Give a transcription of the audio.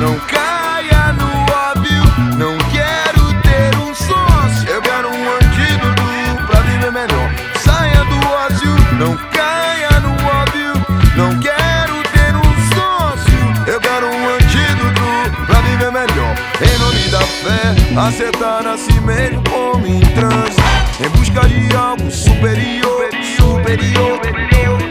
não caia no óbvio. Não quero ter um sócio, eu quero um antídoto pra viver melhor. Saia do ócio, não caia no óbvio. Não quero ter um sócio, eu quero um antídoto pra viver melhor. Em nome da fé, acertar a si mesmo como em transe, em busca de algo superior, superior.